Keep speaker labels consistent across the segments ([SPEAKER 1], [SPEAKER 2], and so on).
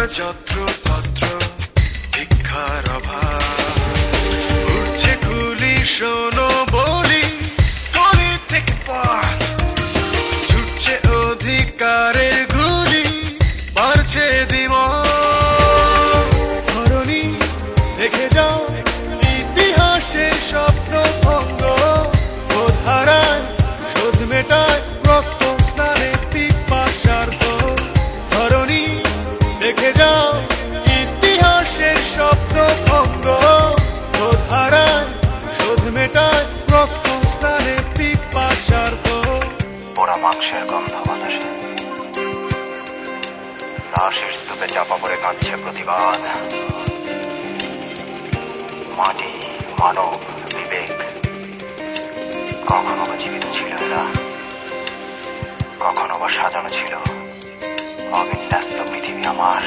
[SPEAKER 1] যত্র তত্র ভিক্ষার অভাব উঠছে কুলি শোনো বলি গলি থেকে পথ ছুটছে অধিকারের গুলি বাড়ছে দ্বিমত ধরণী দেখে যাও ইতিহাসের স্বপ্ন ভঙ্গ বোধ হারায় শোধ মেটায় রক্ত স্নানে পিপাসার ধরণী দেখে যাও ইতিহাসের স্বপ্ন ভঙ্গ বোধ হারায় শোধ মেটায় রক্ত স্নানে পিপাসার
[SPEAKER 2] পোড়া মাংসের গন্ধ বাতাসে লাশের স্তূপে চাপা পড়ে কাঁদছে প্রতিবাদ মাটি মানব বিবেক কখনো বা জীবিত ছিল এরা কখনো বা সাজানো ছিল অবিন্যস্ত পৃথিবী আমার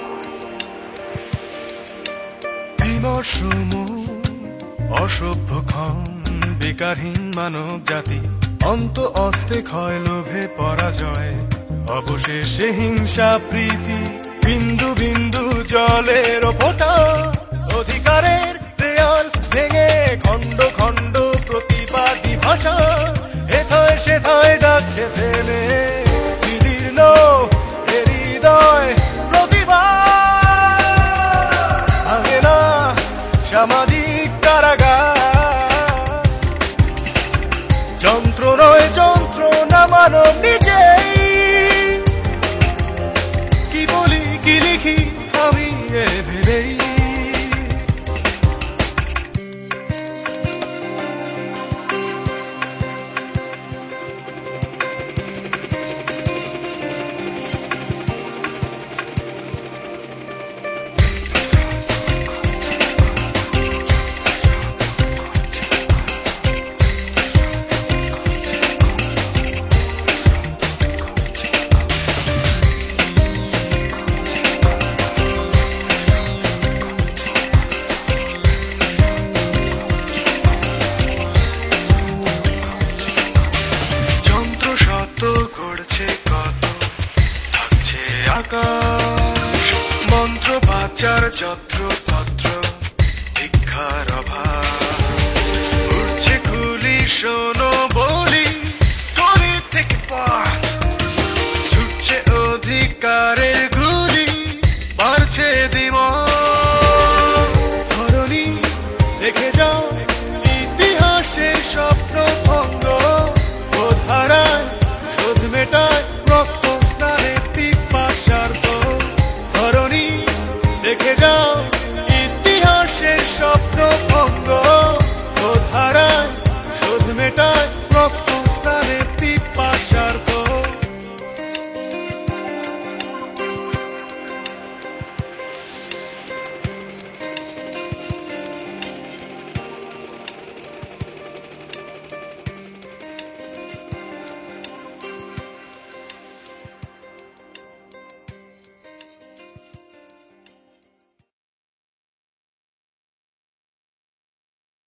[SPEAKER 1] বিমর্ষ অসভ্য ক্ষণ বেকারহীন মানব জাতি অন্ত অস্তে ক্ষয় লোভে পরাজয় অবশেষে হিংসা প্রীতি বিন্দু বিন্দু জলের ফোঁটা অধিকারের দেয়াল ভেঙে খণ্ড খণ্ড প্রতিবাদী ভাষা এথায় সেথায় ডাকছে থেমে বিদীর্ণ হৃদয় প্রতিবাদ ভাঙে না সামাজিক কারাগার যন্ত্র নয় যন্ত্রণা মানব নিজেই কি বলি কি লিখি আমি এ ভেবেই আকাশ মন্ত্র বাচার যত্র তত্র ভিক্ষার অভাব উঠছে কুলি শোনো